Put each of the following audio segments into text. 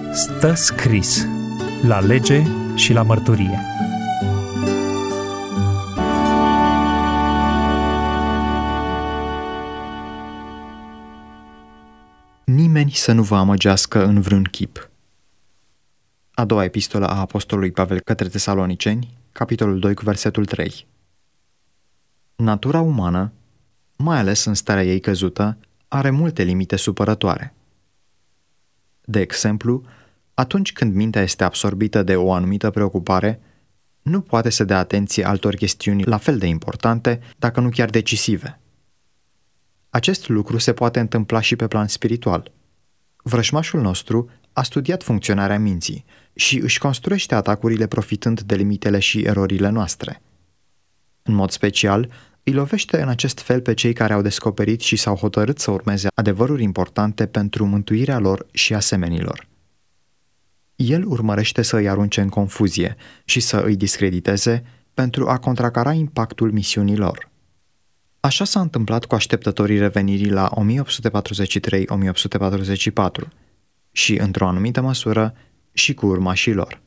Stă scris la lege și la mărturie. Nimeni să nu vă amăgească în vreun chip. A doua epistolă a apostolului Pavel către Tesaloniceni, capitolul 2 cu versetul 3. Natura umană, mai ales în starea ei căzută, are multe limite supărătoare. De exemplu, atunci când mintea este absorbită de o anumită preocupare, nu poate să dea atenție altor chestiuni la fel de importante, dacă nu chiar decisive. Acest lucru se poate întâmpla și pe plan spiritual. Vrăjmașul nostru a studiat funcționarea minții și își construiește atacurile profitând de limitele și erorile noastre. În mod special, îi lovește în acest fel pe cei care au descoperit și s-au hotărât să urmeze adevăruri importante pentru mântuirea lor și a semenilor. El urmărește să îi arunce în confuzie și să îi discrediteze pentru a contracara impactul misiunii lor. Așa s-a întâmplat cu așteptătorii revenirii la 1843-1844 și, într-o anumită măsură, și cu urmașii lor.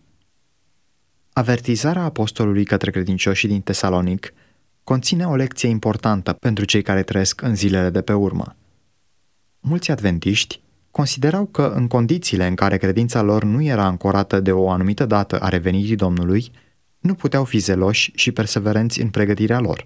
Avertizarea apostolului către credincioșii din Tesalonic conține o lecție importantă pentru cei care trăiesc în zilele de pe urmă. Mulți adventiști considerau că în condițiile în care credința lor nu era ancorată de o anumită dată a revenirii Domnului, nu puteau fi zeloși și perseverenți în pregătirea lor.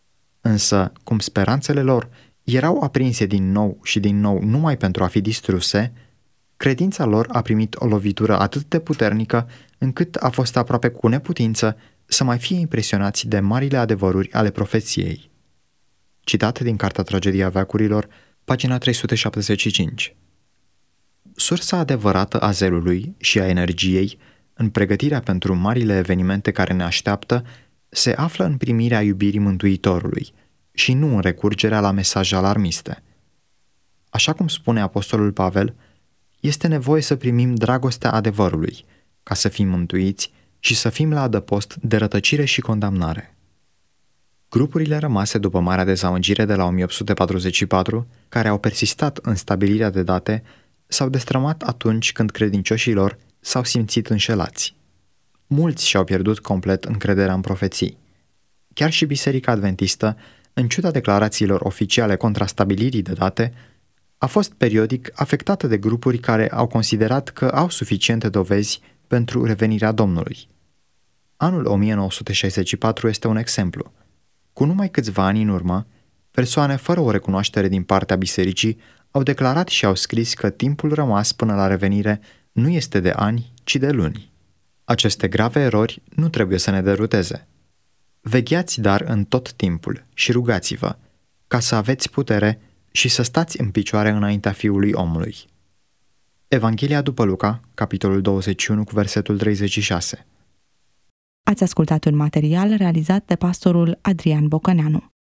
Însă, cum speranțele lor erau aprinse din nou și din nou numai pentru a fi distruse, credința lor a primit o lovitură atât de puternică încât a fost aproape cu neputință să mai fie impresionați de marile adevăruri ale profeției. Citat din Cartea Tragedia veacurilor, pagina 375. Sursa adevărată a zelului și a energiei în pregătirea pentru marile evenimente care ne așteaptă se află în primirea iubirii Mântuitorului și nu în recurgerea la mesaje alarmiste. Așa cum spune apostolul Pavel, este nevoie să primim dragostea adevărului ca să fim mântuiți și să fim la adăpost de rătăcire și condamnare. Grupurile rămase după marea dezamăgire de la 1844, care au persistat în stabilirea de date, s-au destrămat atunci când credincioșii lor s-au simțit înșelați. Mulți și-au pierdut complet încrederea în profeții. Chiar și Biserica Adventistă, în ciuda declarațiilor oficiale contra stabilirii de date, a fost periodic afectată de grupuri care au considerat că au suficiente dovezi pentru revenirea Domnului. Anul 1964 este un exemplu. Cu numai câțiva ani în urmă, persoane fără o recunoaștere din partea bisericii au declarat și au scris că timpul rămas până la revenire nu este de ani, ci de luni. Aceste grave erori nu trebuie să ne deruteze. Vegheați dar în tot timpul și rugați-vă, ca să aveți putere și să stați în picioare înaintea Fiului Omului. Evanghelia după Luca, capitolul 21, cu versetul 36. Ați ascultat un material realizat de pastorul Adrian Bocăneanu.